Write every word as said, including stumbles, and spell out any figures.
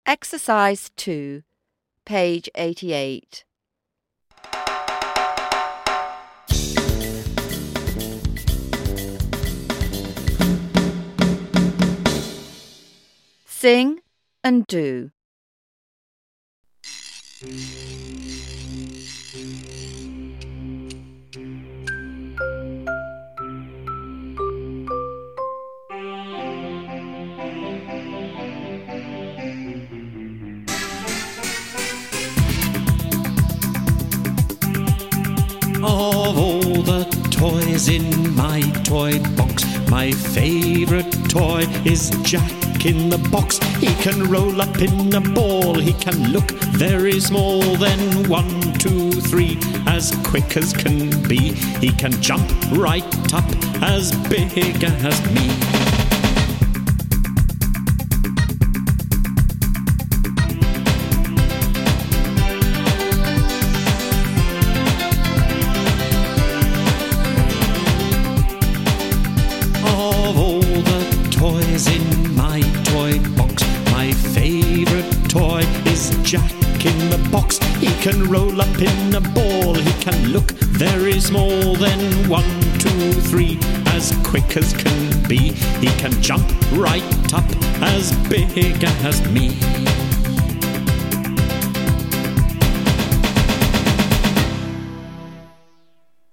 Exercise two, page eighty-eight. Sing and do. Of all the toys in my toy box, my favourite toy is Jack in the Box. He can roll up in a ball, he can look very small, then one, two, three, as quick as can be. He can jump right up, as big as me. Of all the toys in my toy box, my favourite toy is Jack in the Box. He can roll up in a ball, he can look very small, then one, two, three, as quick as can be. He can jump right up, as big as me.